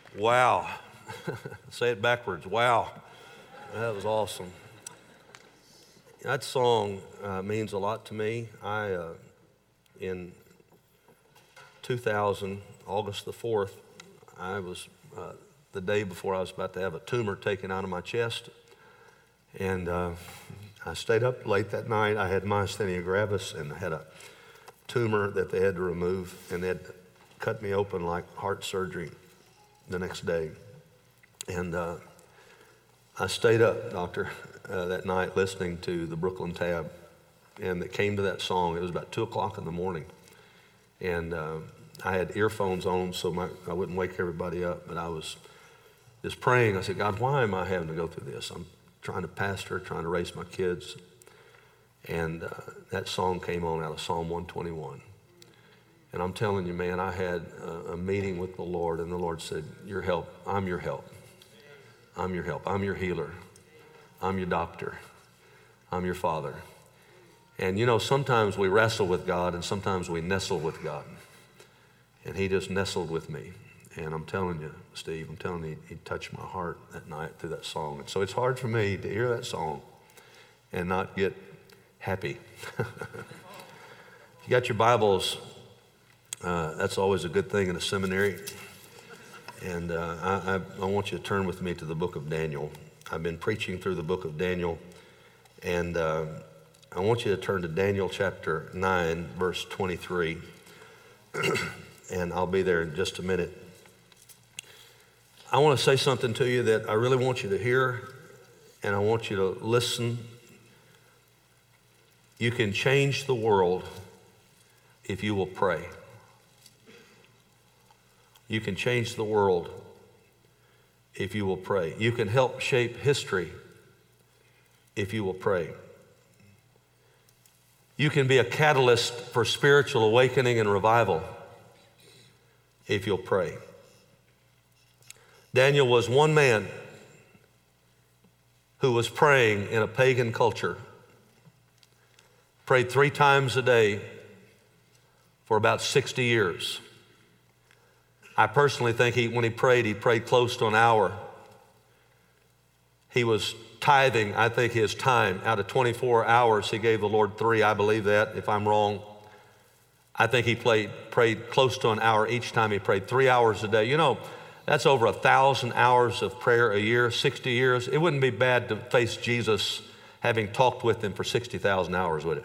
Wow. Say it backwards. Wow. That was awesome. That song means a lot to me. In 2000, August the 4th, I was the day before I was about to have a tumor taken out of my chest. And I stayed up late that night. I had myasthenia gravis and I had a tumor that they had to remove, and they had cut me open like heart surgery the next day. And I stayed up, doctor, that night listening to the Brooklyn Tab, and it came to that song. It was about 2 o'clock in the morning. And I had earphones on so I wouldn't wake everybody up, but I was just praying. I said, God, why am I having to go through this? I'm trying to pastor, trying to raise my kids. And that song came on out of Psalm 121. And I'm telling you, man, I had a meeting with the Lord, and the Lord said, your help, I'm your help. I'm your help. I'm your healer. I'm your doctor. I'm your father. And you know, sometimes we wrestle with God and sometimes we nestle with God. And he just nestled with me. And I'm telling you, Steve, I'm telling you, he touched my heart that night through that song. And so it's hard for me to hear that song and not get happy. If you got your Bibles, that's always a good thing in a seminary. And I want you to turn with me to the book of Daniel. I've been preaching through the book of Daniel. And I want you to turn to Daniel chapter 9, verse 23. And I'll be there in just a minute. I want to say something to you that I really want you to hear, and I want you to listen. You can change the world if you will pray. You can change the world if you will pray. You can help shape history if you will pray. You can be a catalyst for spiritual awakening and revival if you'll pray. Daniel was one man who was praying in a pagan culture. Prayed 3 times a day for about 60 years. I personally think when he prayed close to an hour. He was tithing, I think, his time. Out of 24 hours, he gave the Lord 3. I believe that. If I'm wrong, I think he prayed close to an hour each time he prayed, 3 hours a day. You know, that's over 1,000 hours of prayer a year, 60 years. It wouldn't be bad to face Jesus having talked with him for 60,000 hours, would it?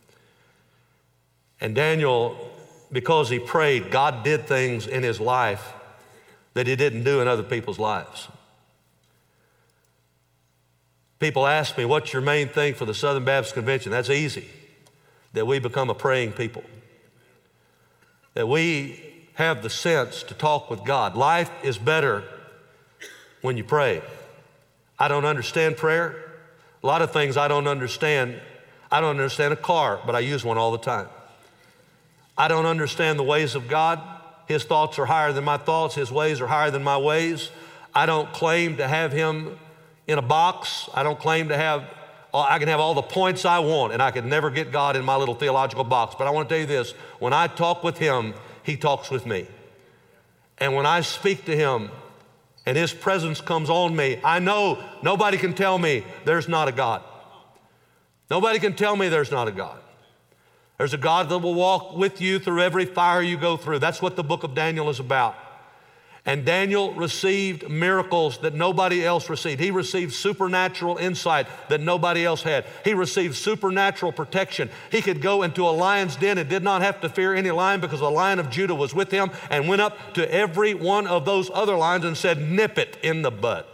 And Daniel, because he prayed, God did things in his life that he didn't do in other people's lives. People ask me, what's your main thing for the Southern Baptist Convention? That's easy, that we become a praying people. That we have the sense to talk with God. Life is better when you pray. I don't understand prayer. A lot of things I don't understand. I don't understand a car, but I use one all the time. I don't understand the ways of God. His thoughts are higher than my thoughts. His ways are higher than my ways. I don't claim to have him in a box. I don't claim to have, I can have all the points I want, and I can never get God in my little theological box. But I want to tell you this, when I talk with him, he talks with me. And when I speak to him and his presence comes on me, I know nobody can tell me there's not a God. Nobody can tell me there's not a God. There's a God that will walk with you through every fire you go through. That's what the book of Daniel is about. And Daniel received miracles that nobody else received. He received supernatural insight that nobody else had. He received supernatural protection. He could go into a lion's den and did not have to fear any lion because the Lion of Judah was with him, and went up to every one of those other lions and said, nip it in the bud.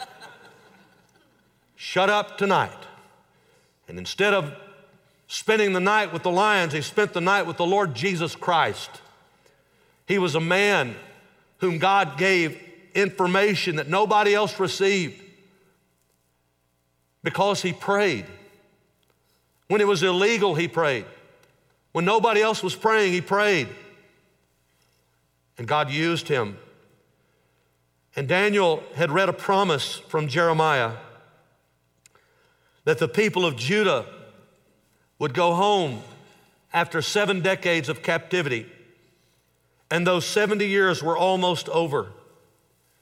Shut up tonight. And instead of spending the night with the lions, he spent the night with the Lord Jesus Christ. He was a man whom God gave information that nobody else received because he prayed. When it was illegal, he prayed. When nobody else was praying, he prayed. And God used him. And Daniel had read a promise from Jeremiah that the people of Judah would go home after 7 decades of captivity. And those 70 years were almost over.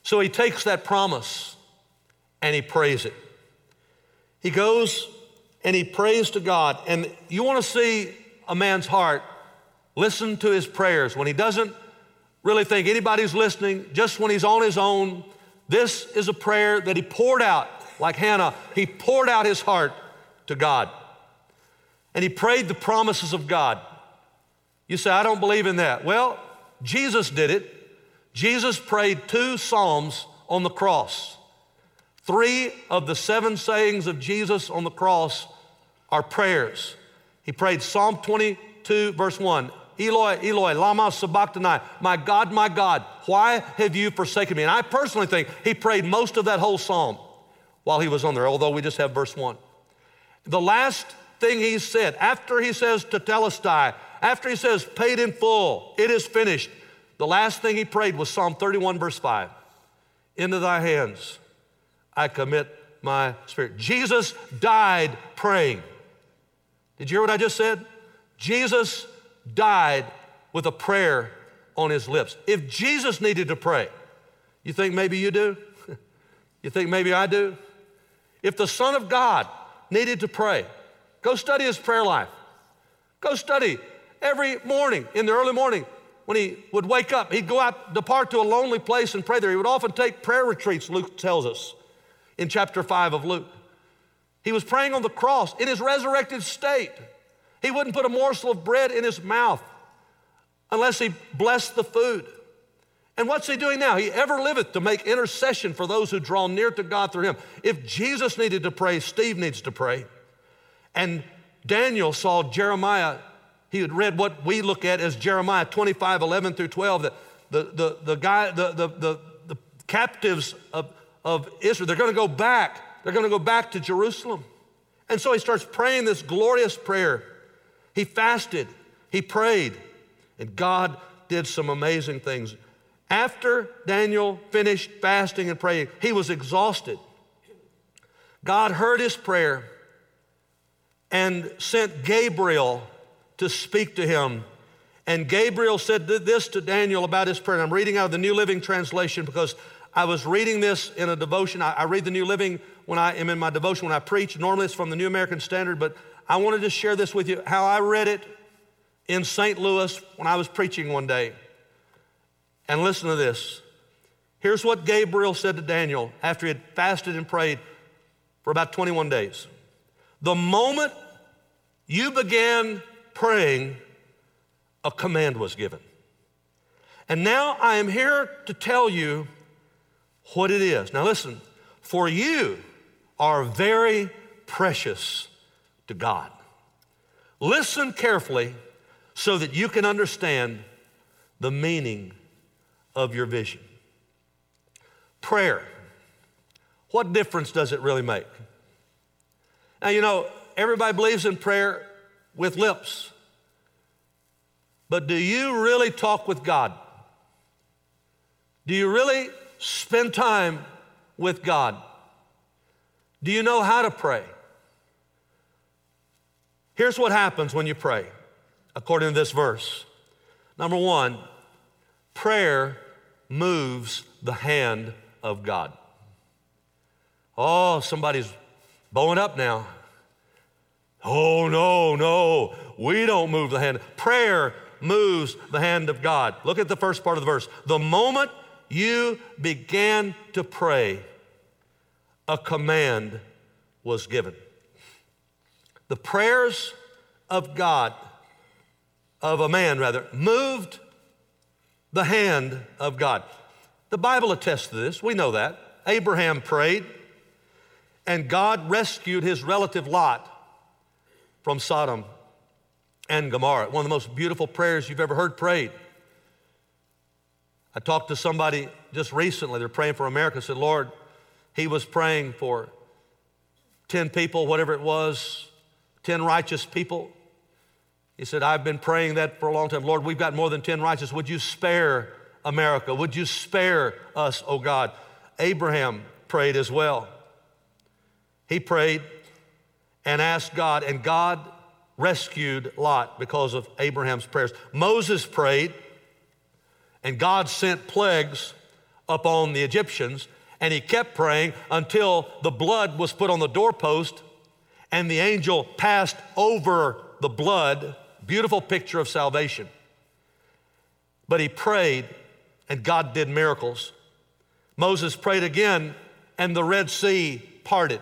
So he takes that promise and he prays it. He goes and he prays to God. And you want to see a man's heart, listen to his prayers. When he doesn't really think anybody's listening, just when he's on his own, this is a prayer that he poured out, like Hannah. He poured out his heart to God. And he prayed the promises of God. You say, I don't believe in that. Well, Jesus did it. Jesus prayed 2 Psalms on the cross. 3 of the 7 sayings of Jesus on the cross are prayers. He prayed Psalm 22, verse 1. Eloi, Eloi, lama sabachthani. My God, why have you forsaken me? And I personally think he prayed most of that whole psalm while he was on there, although we just have verse 1. The last thing he said, after he says tetelestai, after he says paid in full, it is finished, the last thing he prayed was Psalm 31, verse 5. Into thy hands I commit my spirit. Jesus died praying. Did you hear what I just said? Jesus died with a prayer on his lips. If Jesus needed to pray, you think maybe you do? You think maybe I do? If the Son of God needed to pray, go study his prayer life. Go study every morning, in the early morning, when he would wake up, he'd go out, depart to a lonely place and pray there. He would often take prayer retreats, Luke tells us in chapter 5 of Luke. He was praying on the cross in his resurrected state. He wouldn't put a morsel of bread in his mouth unless he blessed the food. And what's he doing now? He ever liveth to make intercession for those who draw near to God through him. If Jesus needed to pray, Steve needs to pray. And Daniel saw Jeremiah. He had read what we look at as Jeremiah 25, 11 through 12, that the captives of Israel, they're going to go back. They're going to go back to Jerusalem. And so he starts praying this glorious prayer. He fasted, he prayed, and God did some amazing things. After Daniel finished fasting and praying, he was exhausted. God heard his prayer and sent Gabriel to speak to him. And Gabriel said this to Daniel about his prayer. And I'm reading out of the New Living Translation because I was reading this in a devotion. I read the New Living when I am in my devotion, when I preach. Normally it's from the New American Standard, but I wanted to share this with you, how I read it in St. Louis when I was preaching one day. And listen to this. Here's what Gabriel said to Daniel after he had fasted and prayed for about 21 days. The moment you began praying, a command was given. And now I am here to tell you what it is. Now listen, for you are very precious to God. Listen carefully so that you can understand the meaning of your vision. Prayer. What difference does it really make? Now, you know, everybody believes in prayer with lips. But do you really talk with God? Do you really spend time with God? Do you know how to pray? Here's what happens when you pray, according to this verse. Number one, prayer moves the hand of God. Oh, somebody's bowing up now. Oh, no, we don't move the hand. Prayer moves the hand of God. Look at the first part of the verse. The moment you began to pray, a command was given. The prayers of God, of a man rather, moved the hand of God. The Bible attests to this. We know that. Abraham prayed, and God rescued his relative Lot from Sodom and Gomorrah. One of the most beautiful prayers you've ever heard prayed. I talked to somebody just recently. They're praying for America. Said, Lord, he was praying for 10 people, whatever it was, 10 righteous people. He said, I've been praying that for a long time. Lord, we've got more than 10 righteous. Would you spare America? Would you spare us, oh God? Abraham prayed as well. He prayed and asked God, and God rescued Lot because of Abraham's prayers. Moses prayed, and God sent plagues upon the Egyptians, and he kept praying until the blood was put on the doorpost and the angel passed over the blood. Beautiful picture of salvation. But he prayed and God did miracles. Moses prayed again and the Red Sea parted.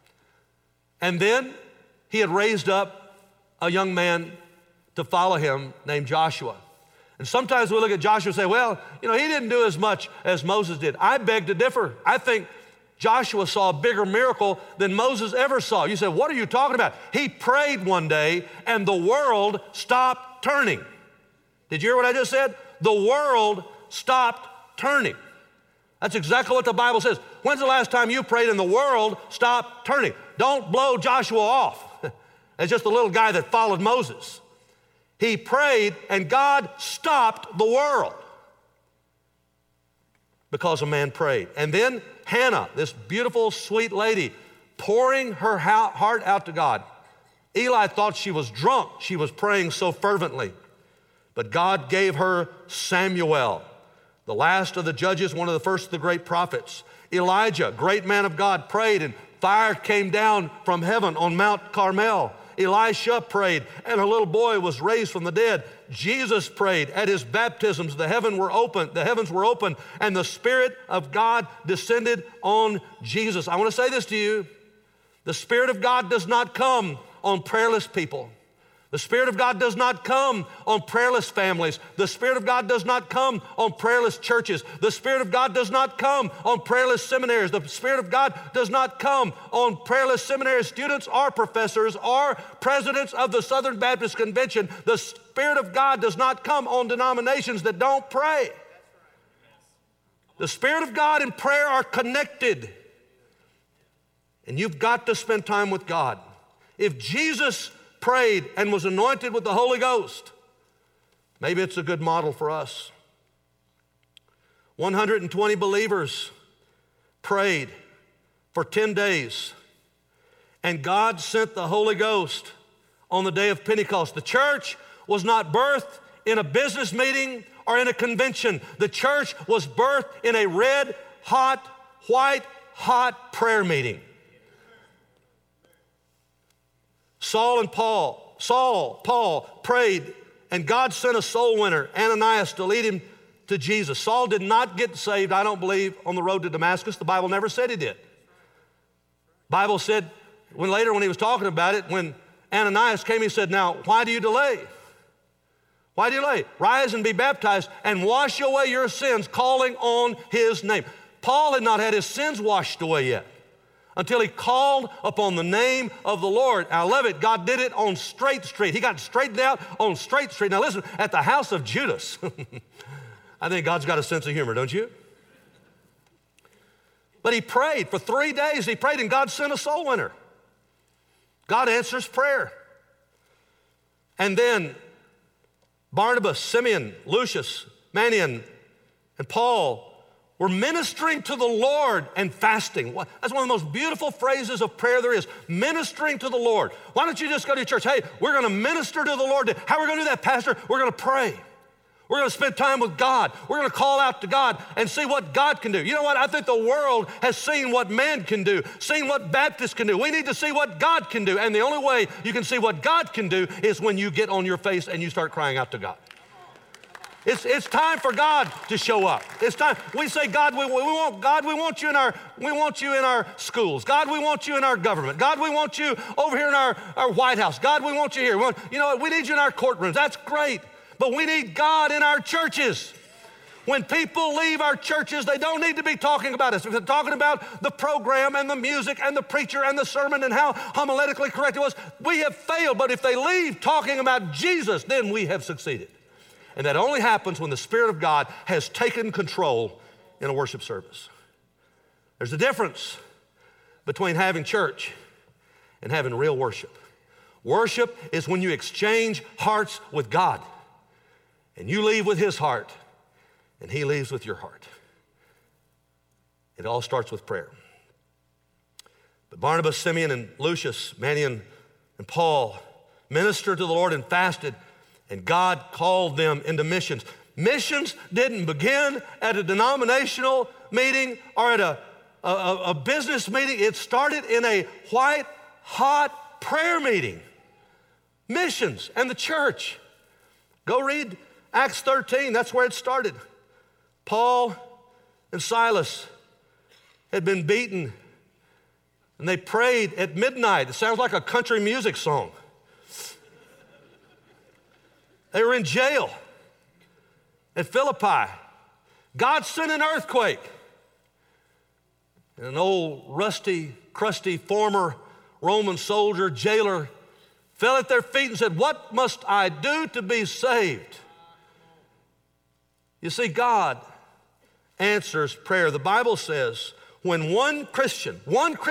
And then he had raised up a young man to follow him named Joshua. And sometimes we look at Joshua and say, well, he didn't do as much as Moses did. I beg to differ. I think Joshua saw a bigger miracle than Moses ever saw. You say, what are you talking about? He prayed one day and the world stopped turning. Did you hear what I just said? The world stopped turning. That's exactly what the Bible says. When's the last time you prayed and the world stopped turning? Don't blow Joshua off as just a little guy that followed Moses. He prayed and God stopped the world because a man prayed. And then Hannah, this beautiful, sweet lady, pouring her heart out to God. Eli thought she was drunk. She was praying so fervently. But God gave her Samuel, the last of the judges, one of the first of the great prophets. Elijah, great man of God, prayed and fire came down from heaven on Mount Carmel. Elisha prayed, and a little boy was raised from the dead. Jesus prayed at his baptisms. The heavens were open, and the Spirit of God descended on Jesus. I want to say this to you. The Spirit of God does not come on prayerless people. The Spirit of God does not come on prayerless families. The Spirit of God does not come on prayerless churches. The Spirit of God does not come on prayerless seminaries. The Spirit of God does not come on prayerless seminary students or professors or presidents of the Southern Baptist Convention. The Spirit of God does not come on denominations that don't pray. The Spirit of God and prayer are connected. And you've got to spend time with God. If Jesus prayed and was anointed with the Holy Ghost, maybe it's a good model for us. 120 believers prayed for 10 days, and God sent the Holy Ghost on the day of Pentecost. The church was not birthed in a business meeting or in a convention. The church was birthed in a red hot, white hot prayer meeting. Paul prayed, and God sent a soul winner, Ananias, to lead him to Jesus. Saul did not get saved, I don't believe, on the road to Damascus. The Bible never said he did. Bible said, when he was talking about it, when Ananias came, he said, now, why do you delay? Why do you delay? Rise and be baptized and wash away your sins, calling on his name. Paul had not had his sins washed away yet until he called upon the name of the Lord. I love it. God did it on Straight Street. He got straightened out on Straight Street. Now listen, at the house of Judas. I think God's got a sense of humor, don't you? But he prayed for 3 days. He prayed and God sent a soul winner. God answers prayer. And then Barnabas, Simeon, Lucius, Manaen, and Paul were ministering to the Lord and fasting. That's one of the most beautiful phrases of prayer there is, ministering to the Lord. Why don't you just go to your church? Hey, we're going to minister to the Lord. How are we going to do that, Pastor? We're going to pray. We're going to spend time with God. We're going to call out to God and see what God can do. You know what? I think the world has seen what man can do, seen what Baptists can do. We need to see what God can do. And the only way you can see what God can do is when you get on your face and you start crying out to God. It's time for God to show up. It's time. We say, God, we want you in our schools. God, we want you in our government. God, we want you over here in our White House. God, we want you here. We need you in our courtrooms. That's great. But we need God in our churches. When people leave our churches, they don't need to be talking about us. They're talking about the program and the music and the preacher and the sermon and how homiletically correct it was. We have failed. But if they leave talking about Jesus, then we have succeeded. And that only happens when the Spirit of God has taken control in a worship service. There's a difference between having church and having real worship. Worship is when you exchange hearts with God, and you leave with His heart, and He leaves with your heart. It all starts with prayer. But Barnabas, Simeon, and Lucius, Manaen, and Paul ministered to the Lord and fasted, and God called them into missions. Missions didn't begin at a denominational meeting or at a business meeting. It started in a white hot prayer meeting. Missions and the church. Go read Acts 13. That's where it started. Paul and Silas had been beaten, and they prayed at midnight. It sounds like a country music song. They were in jail at Philippi. God sent an earthquake. And an old rusty, crusty former Roman soldier, jailer, fell at their feet and said, "What must I do to be saved?" You see, God answers prayer. The Bible says when one Christian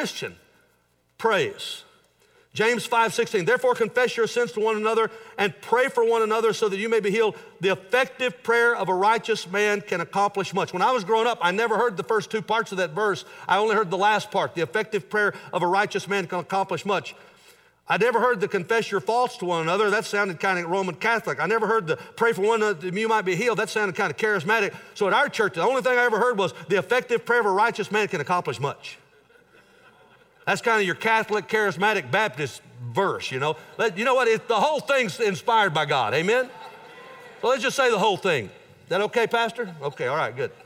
prays, James 5:16, therefore confess your sins to one another and pray for one another so that you may be healed. The effective prayer of a righteous man can accomplish much. When I was growing up, I never heard the first two parts of that verse. I only heard the last part. The effective prayer of a righteous man can accomplish much. I never heard the confess your faults to one another. That sounded kind of Roman Catholic. I never heard the pray for one another that you might be healed. That sounded kind of charismatic. So at our church, the only thing I ever heard was the effective prayer of a righteous man can accomplish much. That's kind of your Catholic, charismatic, Baptist verse, you know. You know what? The whole thing's inspired by God, amen? So let's just say the whole thing. Is that okay, Pastor? Okay, all right, good.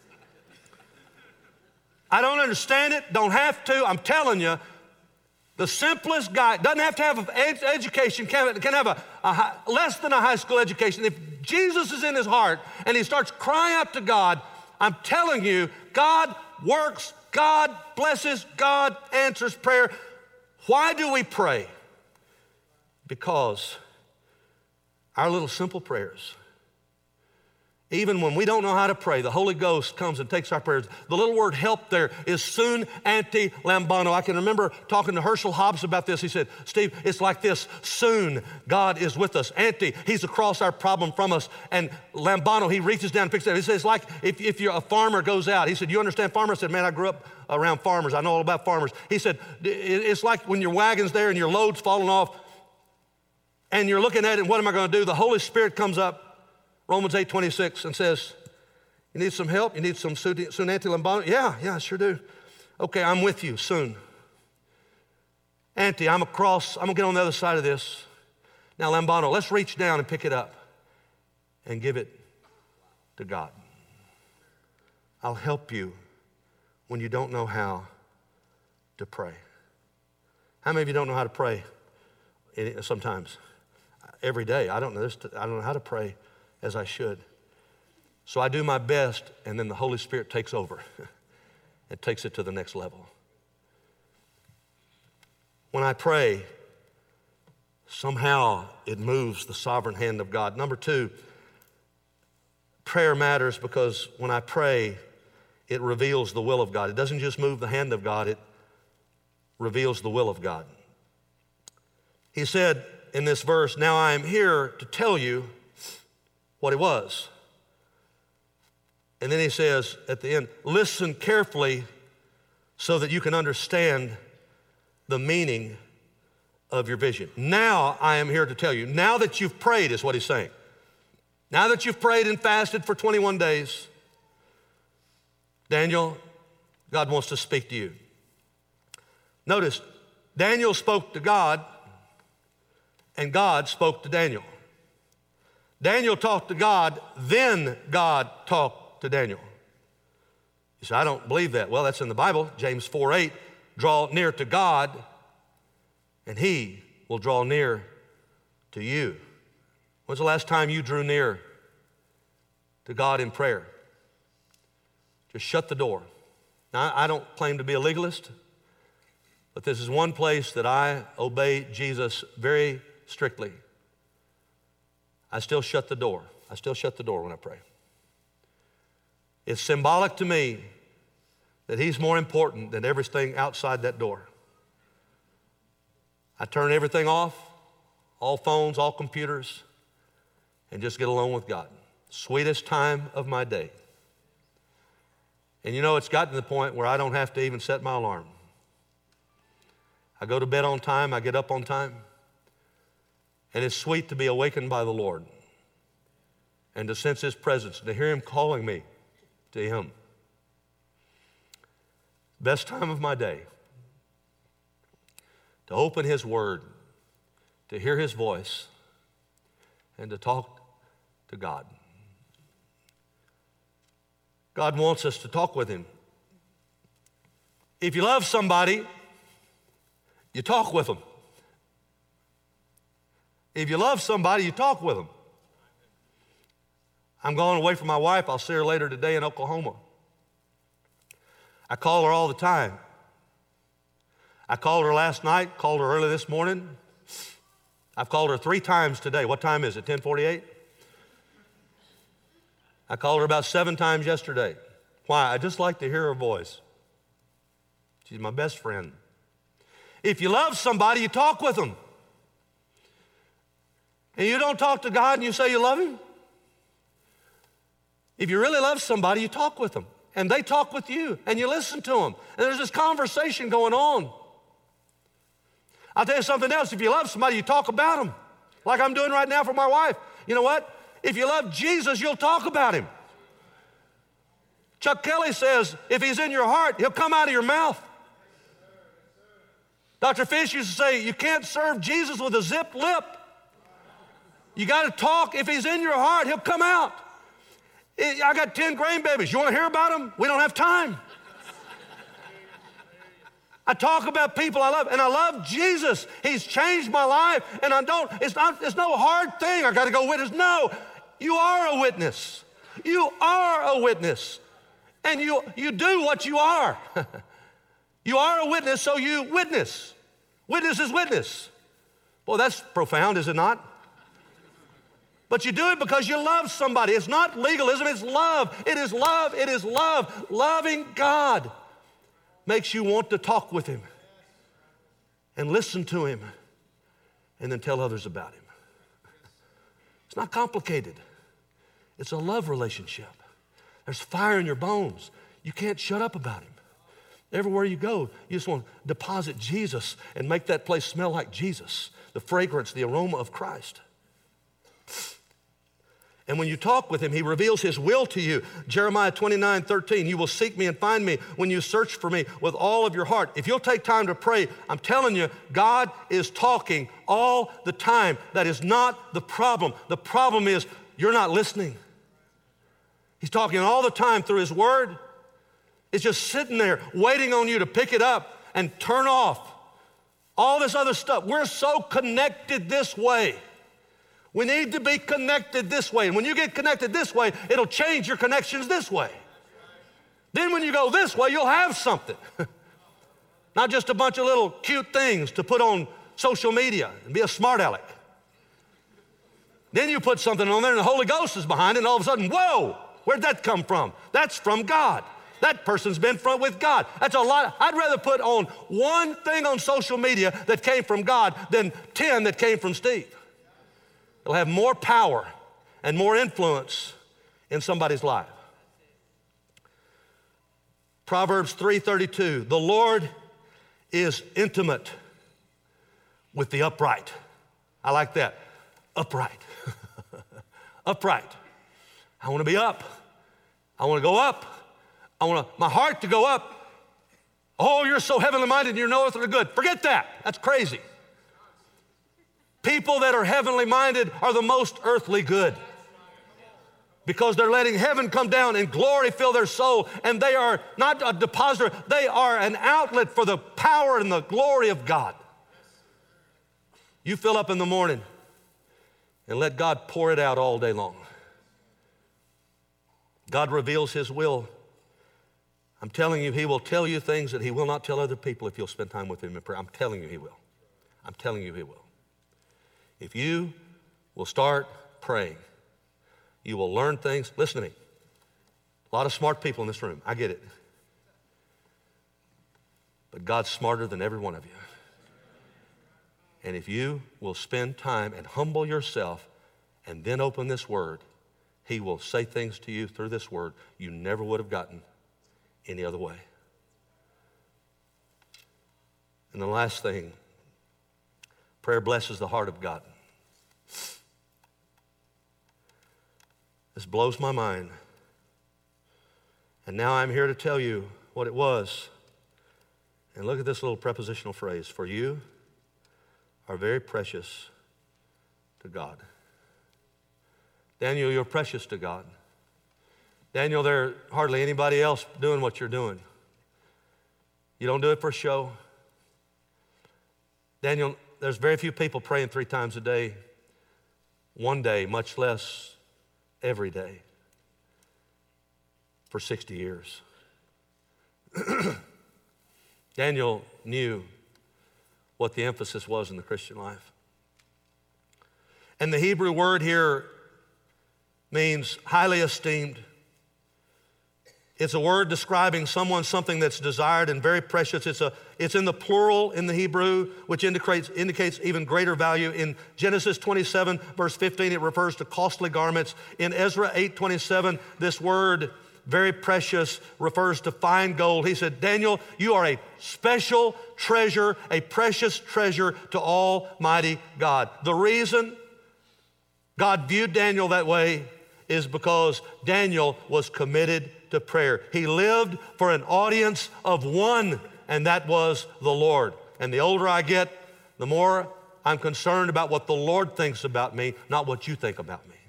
I don't understand it, don't have to. I'm telling you, the simplest guy, doesn't have to have an education, can have less than a high school education. If Jesus is in his heart and he starts crying out to God, I'm telling you, God works, God blesses, God answers prayer. Why do we pray? Because our little simple prayers, even when we don't know how to pray, the Holy Ghost comes and takes our prayers. The little word help there is sun ante lambano. I can remember talking to Herschel Hobbs about this. He said, Steve, it's like this. Soon, God is with us. Ante, he's across our problem from us. And lambano, he reaches down and picks it up. He says, it's like if you're a farmer goes out. He said, you understand farmers? I said, man, I grew up around farmers. I know all about farmers. He said, it's like when your wagon's there and your load's falling off and you're looking at it, and what am I going to do? The Holy Spirit comes up, Romans 8:26, and says, you need some help? You need some sun ante lambano? Yeah, I sure do. Okay, I'm with you soon. Ante, I'm across, I'm gonna get on the other side of this. Now lambano, let's reach down and pick it up and give it to God. I'll help you when you don't know how to pray. How many of you don't know how to pray sometimes? Every day, I don't know how to pray as I should. So I do my best, and then the Holy Spirit takes over. It takes it to the next level. When I pray, somehow it moves the sovereign hand of God. Number two, prayer matters because when I pray, it reveals the will of God. It doesn't just move the hand of God, it reveals the will of God. He said in this verse, now I am here to tell you what it was. And then he says at the end, listen carefully so that you can understand the meaning of your vision. Now I am here to tell you. Now that you've prayed is what he's saying. Now that you've prayed and fasted for 21 days, Daniel, God wants to speak to you. Notice, Daniel spoke to God and God spoke to Daniel. Daniel talked to God, then God talked to Daniel. You say, I don't believe that. Well, that's in the Bible, James 4:8. Draw near to God, and he will draw near to you. When's the last time you drew near to God in prayer? Just shut the door. Now, I don't claim to be a legalist, but this is one place that I obey Jesus very strictly. I still shut the door. I still shut the door when I pray. It's symbolic to me that he's more important than everything outside that door. I turn everything off, all phones, all computers, and just get alone with God. Sweetest time of my day. And you know, it's gotten to the point where I don't have to even set my alarm. I go to bed on time, I get up on time. And it's sweet to be awakened by the Lord. and to sense His presence, to hear Him calling me to Him. Best time of my day, to open His Word, to hear His voice, and to talk to God. God wants us to talk with Him. If you love somebody, you talk with them. If you love somebody, you talk with them. I'm going away from my wife. I'll see her later today in Oklahoma. I call her all the time. I called her last night, called her early this morning. I've called her 3 times today. What time is it, 10:48? I called her about 7 times yesterday. Why? I just like to hear her voice. She's my best friend. If you love somebody, you talk with them. And you don't talk to God and you say you love Him. If you really love somebody, you talk with them. And they talk with you, and you listen to them. And there's this conversation going on. I'll tell you something else. If you love somebody, you talk about them. Like I'm doing right now for my wife. You know what? If you love Jesus, you'll talk about Him. Chuck Kelly says, if He's in your heart, He'll come out of your mouth. Dr. Fish used to say, you can't serve Jesus with a zipped lip. You got to talk. If He's in your heart, He'll come out. I got 10 grandbabies. You want to hear about them? We don't have time. I talk about people I love, and I love Jesus. He's changed my life, and it's no hard thing. I got to go witness. No, you are a witness. You are a witness, and you do what you are. You are a witness, so you witness. Witness is witness. Boy, that's profound, is it not? But you do it because you love somebody. It's not legalism, it's love. It is love, it is love. Loving God makes you want to talk with Him and listen to Him and then tell others about Him. It's not complicated. It's a love relationship. There's fire in your bones. You can't shut up about Him. Everywhere you go, you just want to deposit Jesus and make that place smell like Jesus, the fragrance, the aroma of Christ. And when you talk with Him, He reveals His will to you. Jeremiah 29:13, you will seek me and find me when you search for me with all of your heart. If you'll take time to pray, I'm telling you, God is talking all the time. That is not the problem. The problem is you're not listening. He's talking all the time through His Word. It's just sitting there waiting on you to pick it up and turn off all this other stuff. We're so connected this way. We need to be connected this way. And when you get connected this way, it'll change your connections this way. Then when you go this way, you'll have something. Not just a bunch of little cute things to put on social media and be a smart aleck. Then you put something on there and the Holy Ghost is behind it, and all of a sudden, whoa, where'd that come from? That's from God. That person's been with God. That's a lot. I'd rather put on one thing on social media that came from God than 10 that came from Steve. It'll have more power and more influence in somebody's life. Proverbs 3:32, the Lord is intimate with the upright. I like that. Upright. Upright. I want to be up. I want to go up. I want my heart to go up. Oh, you're so heavenly minded and you're no earthly good. Forget that. That's crazy. People that are heavenly minded are the most earthly good because they're letting heaven come down and glory fill their soul, and they are not a depositor, they are an outlet for the power and the glory of God. You fill up in the morning and let God pour it out all day long. God reveals His will. I'm telling you, He will tell you things that He will not tell other people if you'll spend time with Him in prayer. I'm telling you He will. I'm telling you He will. If you will start praying, you will learn things. Listen to me. A lot of smart people in this room. I get it. But God's smarter than every one of you. And if you will spend time and humble yourself and then open this Word, He will say things to you through this Word you never would have gotten any other way. And the last thing, prayer blesses the heart of God. This blows my mind. And now I'm here to tell you what it was. And look at this little prepositional phrase. For you are very precious to God. Daniel, you're precious to God. Daniel, there's hardly anybody else doing what you're doing. You don't do it for show. Daniel, there's very few people praying 3 times a day, one day, much less every day, for 60 years. Daniel knew what the emphasis was in the Christian life. And the Hebrew word here means highly esteemed. It's a word describing something that's desired and very precious. It's in the plural in the Hebrew, which indicates even greater value. In Genesis 27, verse 15, it refers to costly garments. In Ezra 8:27, this word, very precious, refers to fine gold. He said, Daniel, you are a special treasure, a precious treasure to Almighty God. The reason God viewed Daniel that way is because Daniel was committed to prayer. He lived for an audience of one, and that was the Lord. And the older I get, the more I'm concerned about what the Lord thinks about me, not what you think about me.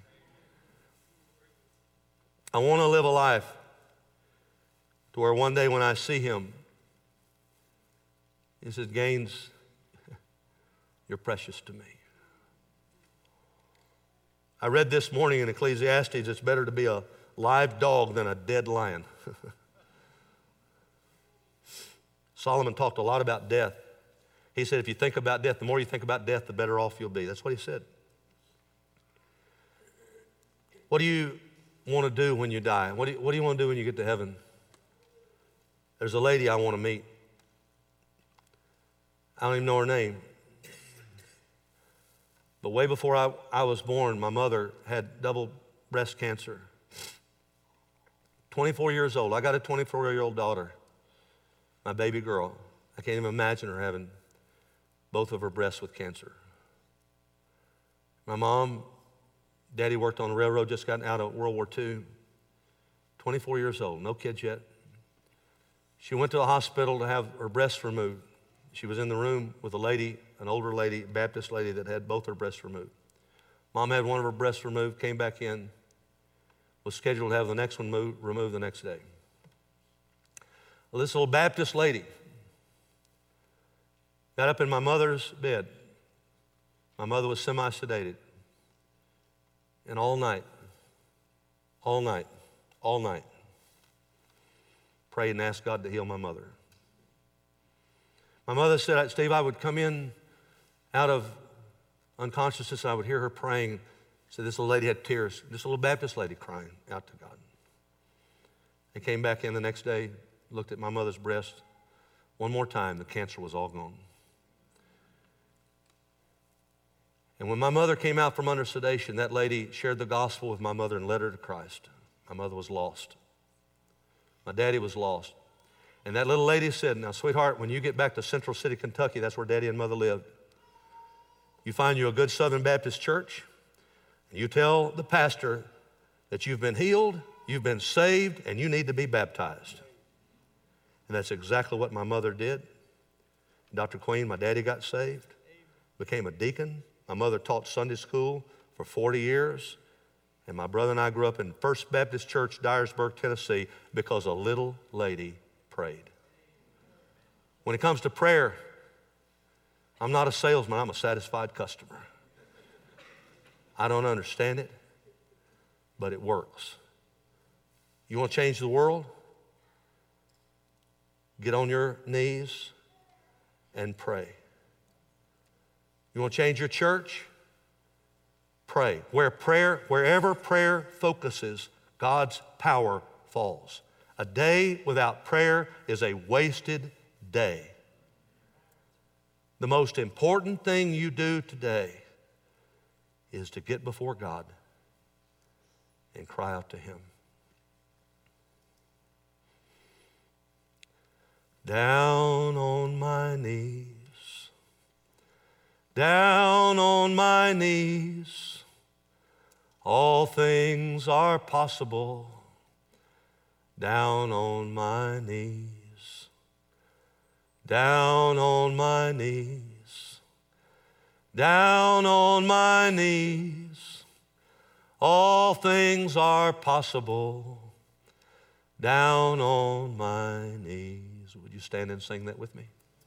I want to live a life to where one day when I see him, he says, Gaines, you're precious to me. I read this morning in Ecclesiastes, it's better to be a live dog than a dead lion. Solomon talked a lot about death. He said, if you think about death, the more you think about death, the better off you'll be. That's what he said. What do you want to do when you die? What do you want to do when you get to heaven? There's a lady I want to meet. I don't even know her name. But way before I was born, my mother had double breast cancer. 24 years old. I got a 24-year-old daughter, my baby girl. I can't even imagine her having both of her breasts with cancer. My mom, Daddy worked on the railroad, just gotten out of World War II. 24 years old, no kids yet. She went to the hospital to have her breasts removed. She was in the room with a lady, an older lady, Baptist lady that had both her breasts removed. Mom had one of her breasts removed, came back in, was scheduled to have the next one removed the next day. Well, this little Baptist lady got up in my mother's bed. My mother was semi-sedated. And all night, prayed and asked God to heal my mother. My mother said, Steve, I would come in out of unconsciousness, and I would hear her praying. So this little lady had tears, this little Baptist lady crying out to God. They came back in the next day, looked at my mother's breast. One more time, the cancer was all gone. And when my mother came out from under sedation, that lady shared the gospel with my mother and led her to Christ. My mother was lost. My daddy was lost. And that little lady said, now, sweetheart, when you get back to Central City, Kentucky, that's where Daddy and Mother lived, you find you a good Southern Baptist church, and you tell the pastor that you've been healed, you've been saved, and you need to be baptized. And that's exactly what my mother did. Dr. Queen, my daddy got saved, became a deacon. My mother taught Sunday school for 40 years. And my brother and I grew up in First Baptist Church, Dyersburg, Tennessee, because a little lady prayed. When it comes to prayer, I'm not a salesman, I'm a satisfied customer. I don't understand it, but it works. You want to change the world? Get on your knees and pray. You want to change your church? Pray. Wherever prayer focuses, God's power falls. A day without prayer is a wasted day. The most important thing you do today is to get before God and cry out to Him. Down on my knees, down on my knees, All things are possible. Down on my knees, down on my knees, down on my knees. All things are possible. Down on my knees. Would you stand and sing that with me?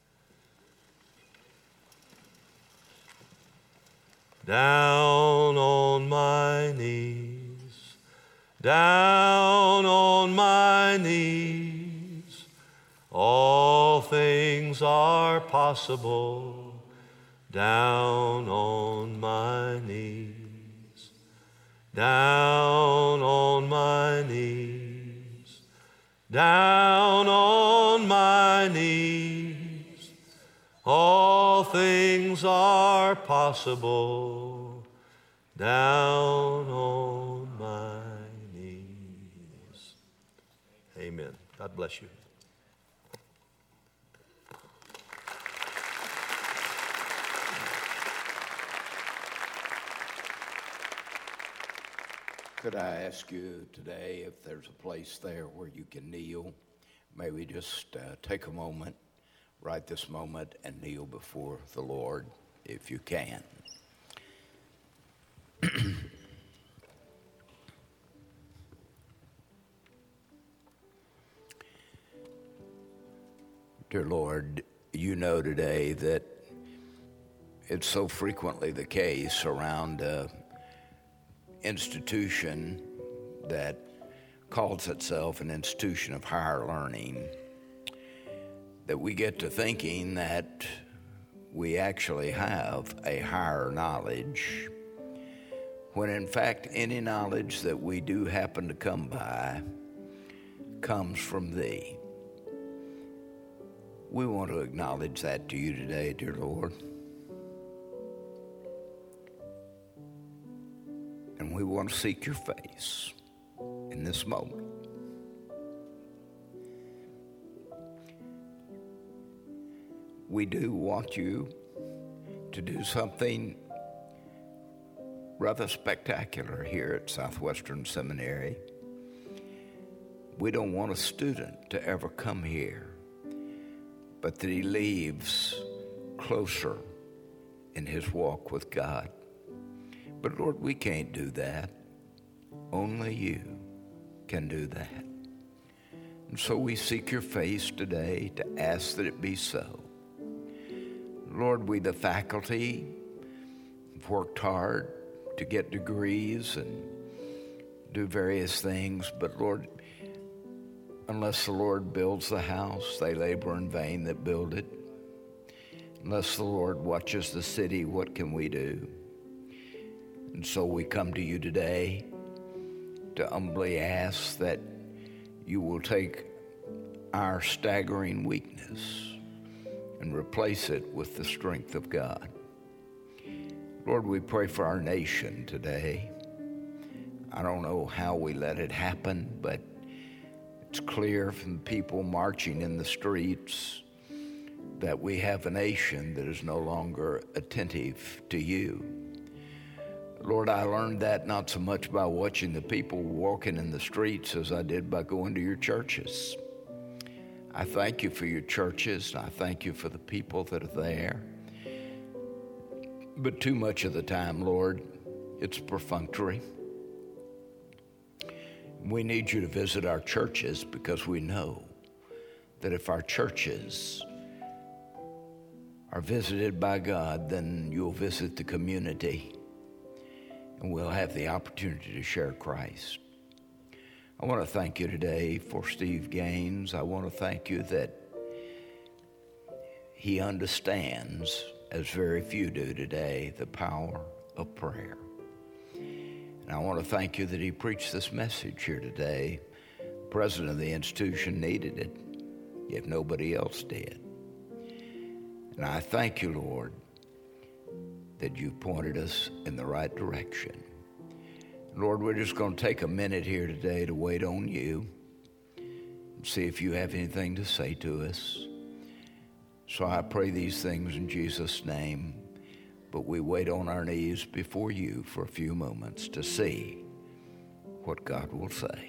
Down on my knees, down on my knees. All things are possible. Down on my knees, down on my knees, down on my knees. All things are possible. Down on my knees. Amen. God bless you. Could I ask you today if there's a place there where you can kneel? May we just take a moment, right this moment, and kneel before the Lord if you can. Dear Lord, you know today that it's so frequently the case around an institution that calls itself an institution of higher learning that we get to thinking that we actually have a higher knowledge, when in fact any knowledge that we do happen to come by comes from Thee. We want to acknowledge that to you today, dear Lord. And we want to seek your face in this moment. We do want you to do something rather spectacular here at Southwestern Seminary. We don't want a student to ever come here, but that he leaves closer in his walk with God. But Lord, we can't do that. Only you can do that. And so we seek your face today to ask that it be so. Lord, we, the faculty, have worked hard to get degrees and do various things, but Lord, unless the Lord builds the house, they labor in vain that build it. Unless the Lord watches the city, what can we do? And so we come to you today to humbly ask that you will take our staggering weakness and replace it with the strength of God. Lord, we pray for our nation today. I don't know how we let it happen, but it's clear from the people marching in the streets that we have a nation that is no longer attentive to you. Lord, I learned that not so much by watching the people walking in the streets as I did by going to your churches. I thank you for your churches, and I thank you for the people that are there. But too much of the time, Lord, it's perfunctory. We need you to visit our churches because we know that if our churches are visited by God, then you'll visit the community and we'll have the opportunity to share Christ. I want to thank you today for Steve Gaines. I want to thank you that he understands, as very few do today, the power of prayer. And I want to thank you that he preached this message here today. The president of the institution needed it, yet nobody else did. And I thank you, Lord, that you pointed us in the right direction. Lord, we're just going to take a minute here today to wait on you and see if you have anything to say to us. So I pray these things in Jesus' name, but we wait on our knees before you for a few moments to see what God will say.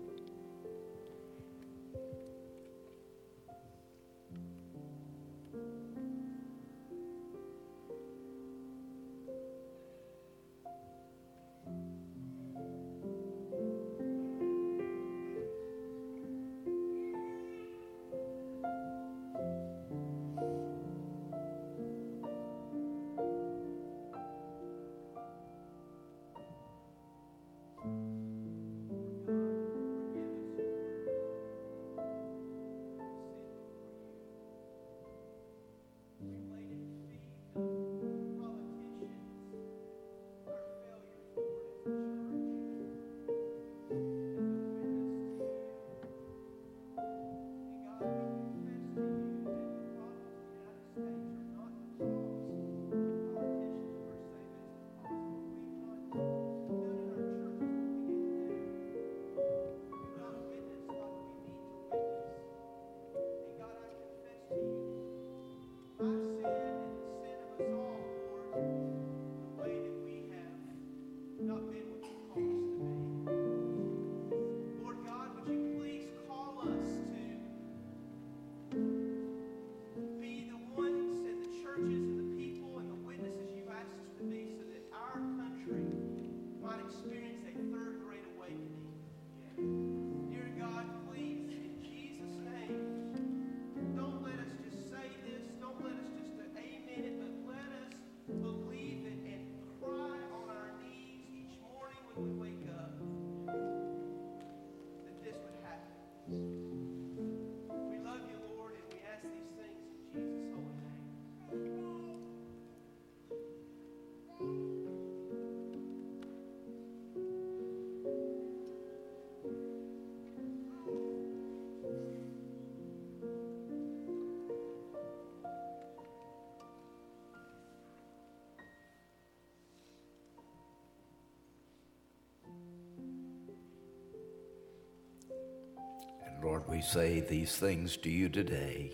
Lord, we say these things to you today,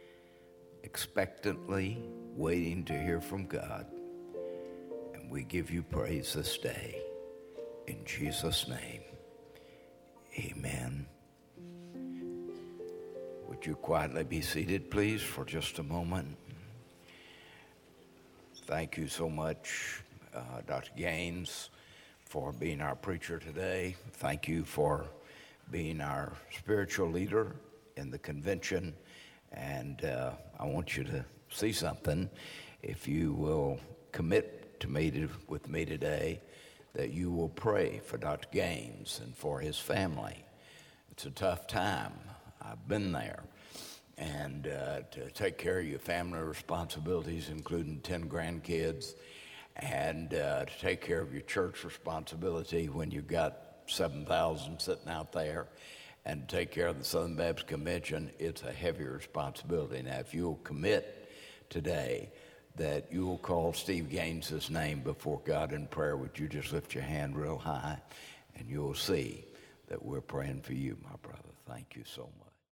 expectantly waiting to hear from God. And we give you praise this day. In Jesus' name, amen. Would you quietly be seated, please, for just a moment? Thank you so much, Dr. Gaines, for being our preacher today. Thank you for being our spiritual leader in the convention. And I want you to see something. If you will commit to with me today, that you will pray for Dr. Gaines and for his family. It's a tough time. I've been there. And to take care of your family responsibilities, including 10 grandkids, and to take care of your church responsibility when you've got 7,000 sitting out there, and to take care of the Southern Baptist Convention, it's a heavy responsibility. Now, if you'll commit today that you will call Steve Gaines' name before God in prayer, would you just lift your hand real high, and you'll see that we're praying for you, my brother. Thank you so much.